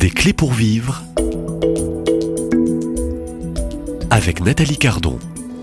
Des clés pour vivre avec Nathalie Cardon.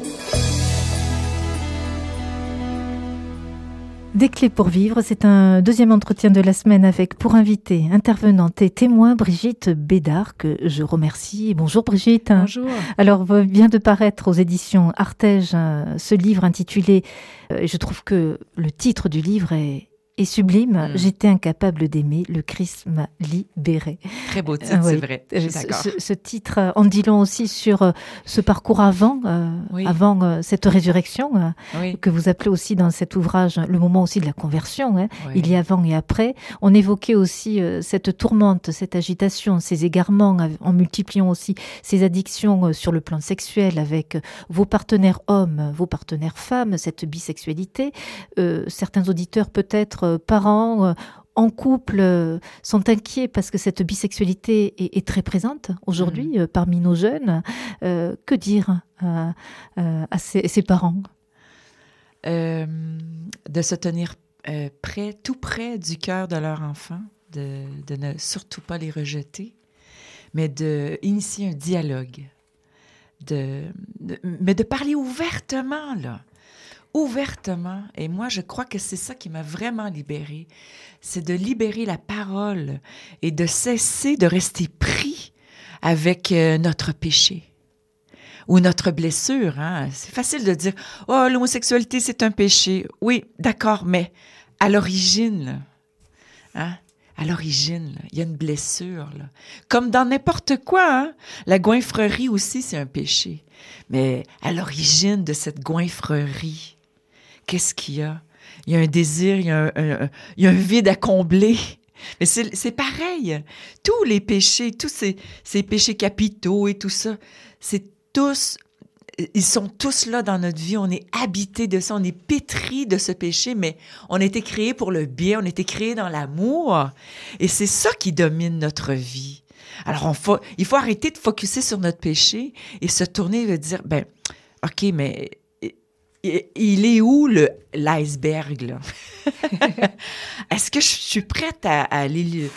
Des clés pour vivre, c'est un deuxième entretien de la semaine avec, pour inviter, intervenante et témoin, Brigitte Bédard, que je remercie. Bonjour Brigitte. Bonjour. Alors, vient de paraître aux éditions Artege ce livre intitulé, je trouve que le titre du livre est sublime. J'étais incapable d'aimer, le Christ m'a libéré. Très beau titre, oui. C'est vrai. Je suis d'accord. Ce titre en dit long aussi sur ce parcours avant cette résurrection, que vous appelez aussi dans cet ouvrage le moment aussi de la conversion. Oui. Il y a avant et après. On évoquait aussi cette tourmente, cette agitation, ces égarements, en multipliant aussi ces addictions sur le plan sexuel avec vos partenaires hommes, vos partenaires femmes, cette bisexualité. Certains auditeurs peut-être parents en couple sont inquiets parce que cette bisexualité est très présente aujourd'hui parmi nos jeunes. Que dire à ces parents? De se tenir tout près du cœur de leur enfant, de ne surtout pas les rejeter, mais d'initier un dialogue, mais de parler ouvertement, là. Ouvertement, et moi je crois que c'est ça qui m'a vraiment libérée, c'est de libérer la parole et de cesser de rester pris avec notre péché ou notre blessure. C'est facile de dire « Oh, l'homosexualité c'est un péché ». Oui, d'accord, mais à l'origine, à l'origine, il y a une blessure. Là. Comme dans n'importe quoi, la goinfrerie aussi c'est un péché. Mais à l'origine de cette goinfrerie, qu'est-ce qu'il y a? Il y a un désir, il y a un vide à combler. Mais c'est pareil. Tous les péchés, tous ces péchés capitaux et tout ça, ils sont tous là dans notre vie. On est habité de ça, on est pétri de ce péché, mais on a été créé pour le bien, on a été créé dans l'amour. Et c'est ça qui domine notre vie. Alors, il faut arrêter de focusser sur notre péché et se tourner et dire, OK, mais il est où l'iceberg, là? Est-ce que je suis prête à aller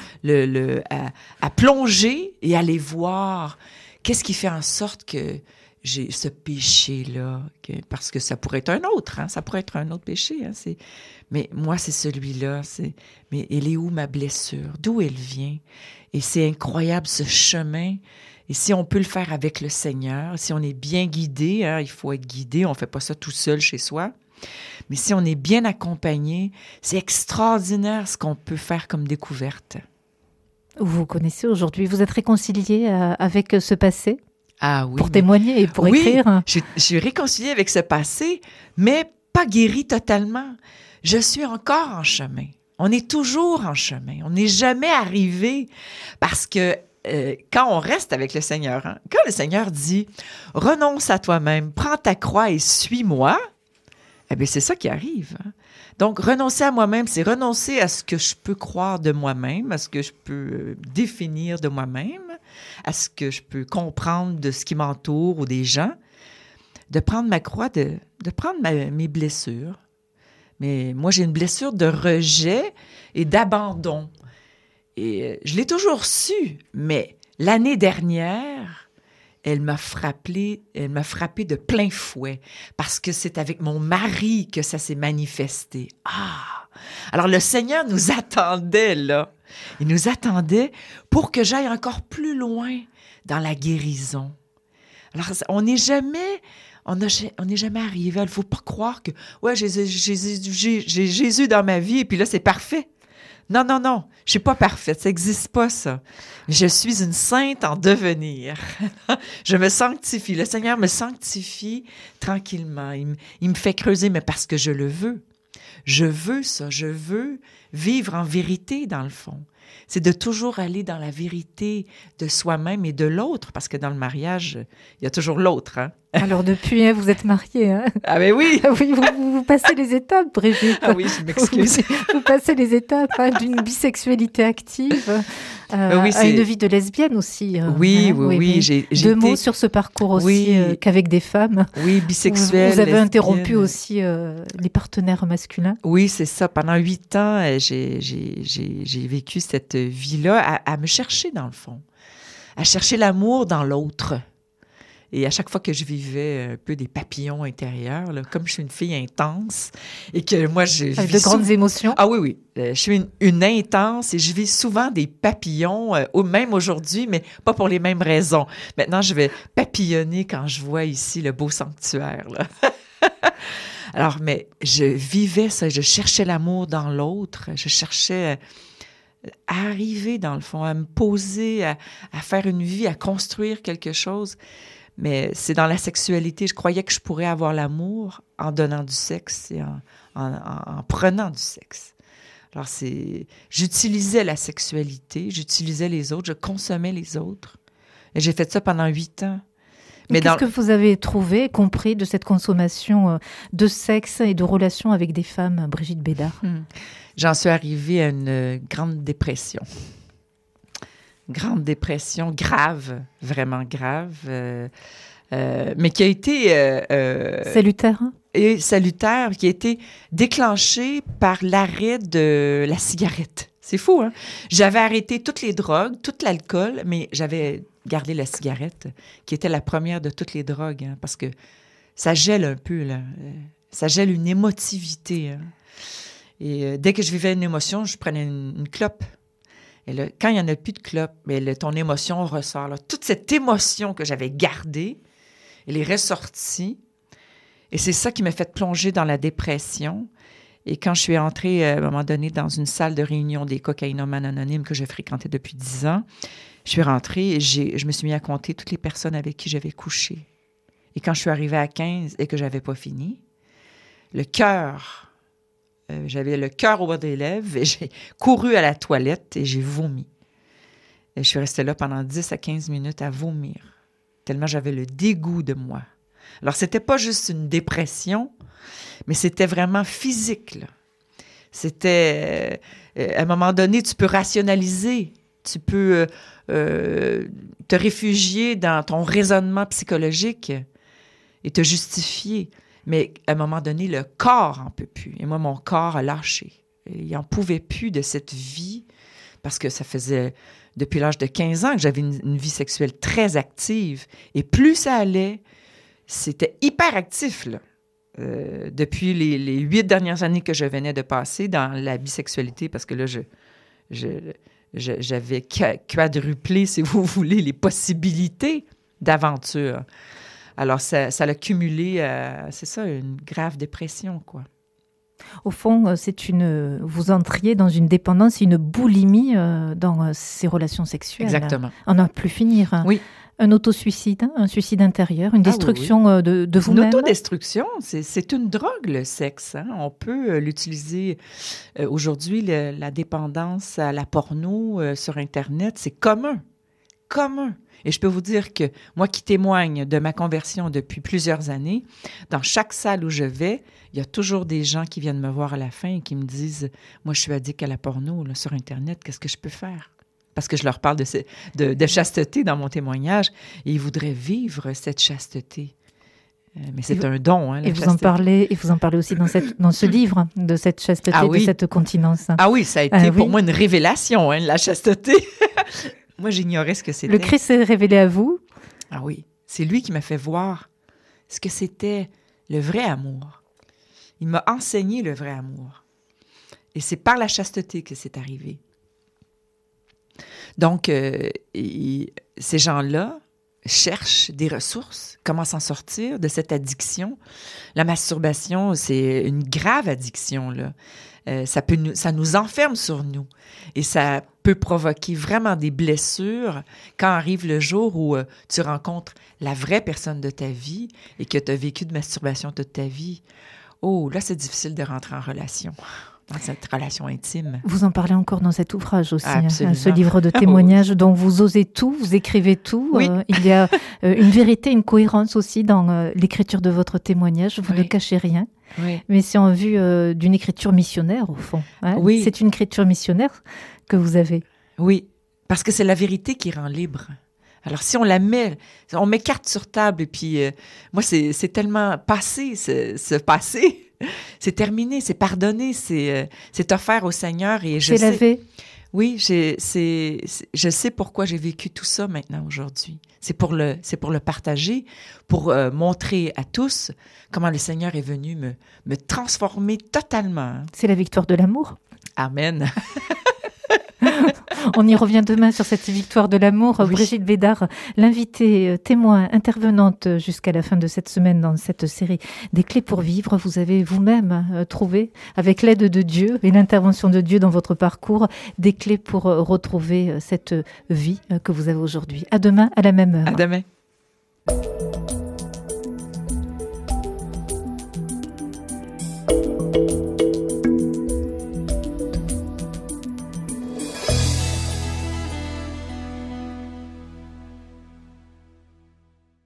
à plonger et aller voir qu'est-ce qui fait en sorte que j'ai ce péché-là? Parce que ça pourrait être un autre, ça pourrait être un autre péché. Mais moi, c'est celui-là. Mais elle est où ma blessure? D'où elle vient? Et c'est incroyable, ce chemin. Et si on peut le faire avec le Seigneur, si on est bien guidé, il faut être guidé, on ne fait pas ça tout seul chez soi, mais si on est bien accompagné, c'est extraordinaire ce qu'on peut faire comme découverte. Vous connaissez aujourd'hui, vous êtes réconcilié avec ce passé? Ah oui. Pour témoigner et pour écrire? Je suis réconciliée avec ce passé, mais pas guérie totalement. Je suis encore en chemin. On est toujours en chemin. On n'est jamais arrivé parce que quand on reste avec le Seigneur, quand le Seigneur dit « Renonce à toi-même, prends ta croix et suis-moi », eh bien, c'est ça qui arrive. Donc, renoncer à moi-même, c'est renoncer à ce que je peux croire de moi-même, à ce que je peux définir de moi-même, à ce que je peux comprendre de ce qui m'entoure ou des gens, de prendre ma croix, de prendre mes blessures. Mais moi, j'ai une blessure de rejet et d'abandon. Et je l'ai toujours su, mais l'année dernière, elle m'a frappée de plein fouet parce que c'est avec mon mari que ça s'est manifesté. Alors le Seigneur nous attendait là. Il nous attendait pour que j'aille encore plus loin dans la guérison. Alors on n'est jamais arrivé. Il ne faut pas croire que j'ai Jésus dans ma vie et puis là c'est parfait. Non, je ne suis pas parfaite, ça n'existe pas, ça. Je suis une sainte en devenir. Je me sanctifie, le Seigneur me sanctifie tranquillement. Il me fait creuser, mais parce que je le veux. Je veux ça, je veux vivre en vérité, dans le fond. C'est de toujours aller dans la vérité de soi-même et de l'autre, parce que dans le mariage, il y a toujours l'autre, Alors depuis, vous êtes mariée. Ah ben oui! Oui, vous passez les étapes, Brigitte. Ah oui, je m'excuse. Vous passez les étapes d'une bisexualité active à une vie de lesbienne aussi. Oui. J'ai deux mots sur ce parcours aussi qu'avec des femmes. Oui, bisexuelle. Vous avez interrompu aussi les partenaires masculins. Oui, c'est ça. Pendant 8 ans, j'ai vécu cette vie-là à me chercher, dans le fond, à chercher l'amour dans l'autre. Et à chaque fois que je vivais un peu des papillons intérieurs, là, comme je suis une fille intense et que moi, avec de grandes émotions. Ah oui, oui. Je suis une intense et je vis souvent des papillons, même aujourd'hui, mais pas pour les mêmes raisons. Maintenant, je vais papillonner quand je vois ici le beau sanctuaire, là. Alors, mais je vivais ça, je cherchais l'amour dans l'autre, je cherchais à arriver, dans le fond, à me poser, à faire une vie, à construire quelque chose. Mais c'est dans la sexualité. Je croyais que je pourrais avoir l'amour en donnant du sexe et en prenant du sexe. Alors, j'utilisais la sexualité, j'utilisais les autres, je consommais les autres. Et j'ai fait ça pendant 8 ans. Mais qu'est-ce que vous avez trouvé, compris de cette consommation de sexe et de relations avec des femmes, Brigitte Bédard? J'en suis arrivée à une grande dépression. Grande dépression, grave, vraiment grave, mais qui a été... salutaire. Et salutaire, qui a été déclenchée par l'arrêt de la cigarette. C'est fou, hein? J'avais arrêté toutes les drogues, tout l'alcool, mais j'avais gardé la cigarette, qui était la première de toutes les drogues, hein, parce que ça gèle un peu, là. Ça gèle une émotivité. Hein. Et dès que je vivais une émotion, je prenais une clope. Et là, quand il n'y en a plus de clope, mais là, ton émotion ressort. Là. Toute cette émotion que j'avais gardée, elle est ressortie. Et c'est ça qui m'a fait plonger dans la dépression. Et quand je suis entrée, à un moment donné, dans une salle de réunion des cocaïnomanes anonymes que je fréquentais depuis 10 ans, je suis rentrée et je me suis mis à compter toutes les personnes avec qui j'avais couché. Et quand je suis arrivée à 15 et que je n'avais pas fini, le cœur... j'avais le cœur au bas des lèvres et j'ai couru à la toilette et j'ai vomi. Et je suis restée là pendant 10 à 15 minutes à vomir, tellement j'avais le dégoût de moi. Alors, c'était pas juste une dépression, mais c'était vraiment physique, là. C'était... à un moment donné, tu peux rationaliser, tu peux te réfugier dans ton raisonnement psychologique et te justifier. Mais à un moment donné, le corps n'en peut plus. Et moi, mon corps a lâché. Il n'en pouvait plus de cette vie parce que ça faisait depuis l'âge de 15 ans que j'avais une vie sexuelle très active. Et plus ça allait, c'était hyper actif, là. Depuis les 8 dernières années que je venais de passer dans la bisexualité, parce que là, j'avais quadruplé, si vous voulez, les possibilités d'aventure. Alors, ça l'a cumulé, c'est ça, une grave dépression, quoi. Au fond, vous entriez dans une dépendance, une boulimie dans ces relations sexuelles. Exactement. On n'en a plus finir. Oui. Un autosuicide, un suicide intérieur, une destruction de vous-même. Une autodestruction, c'est une drogue, le sexe. Hein? On peut l'utiliser. Aujourd'hui, la dépendance à la porno sur Internet, c'est commun. Commun. Et je peux vous dire que moi qui témoigne de ma conversion depuis plusieurs années, dans chaque salle où je vais, il y a toujours des gens qui viennent me voir à la fin et qui me disent « Moi, je suis addict à la porno là, sur Internet, qu'est-ce que je peux faire? » Parce que je leur parle de chasteté dans mon témoignage et ils voudraient vivre cette chasteté. Mais c'est un don, hein, la chasteté. Et vous en parlez aussi dans ce livre, de cette chasteté, de cette continence. Ah oui, ça a été pour moi une révélation, hein, la chasteté. Moi, j'ignorais ce que c'était. Le Christ s'est révélé à vous? Ah oui, c'est lui qui m'a fait voir ce que c'était le vrai amour. Il m'a enseigné le vrai amour. Et c'est par la chasteté que c'est arrivé. Donc, ces gens-là cherchent des ressources, comment s'en sortir de cette addiction. La masturbation, c'est une grave addiction, là. Ça nous enferme sur nous et ça peut provoquer vraiment des blessures quand arrive le jour où tu rencontres la vraie personne de ta vie et que tu as vécu de masturbation toute ta vie. Oh, là, c'est difficile de rentrer en relation, dans cette relation intime. Vous en parlez encore dans cet ouvrage aussi, hein, ce livre de témoignages dont vous osez tout, vous écrivez tout. Oui. Il y a une vérité, une cohérence aussi dans l'écriture de votre témoignage. Vous ne cachez rien. Oui. Mais c'est en vue d'une écriture missionnaire, au fond. Hein? Oui. C'est une écriture missionnaire que vous avez. Oui, parce que c'est la vérité qui rend libre. Alors, si on la met, on met carte sur table, et puis, moi, c'est tellement passé, ce passé. C'est terminé, c'est pardonné, c'est offert au Seigneur. Et je sais... lavé. Oui, je sais pourquoi j'ai vécu tout ça maintenant aujourd'hui. C'est pour le partager, pour montrer à tous comment le Seigneur est venu me transformer totalement. C'est la victoire de l'amour. Amen. On y revient demain sur cette victoire de l'amour. Oui. Brigitte Bédard, l'invitée témoin, intervenante jusqu'à la fin de cette semaine dans cette série des clés pour vivre. Vous avez vous-même trouvé, avec l'aide de Dieu et l'intervention de Dieu dans votre parcours, des clés pour retrouver cette vie que vous avez aujourd'hui. À demain, à la même heure. À demain.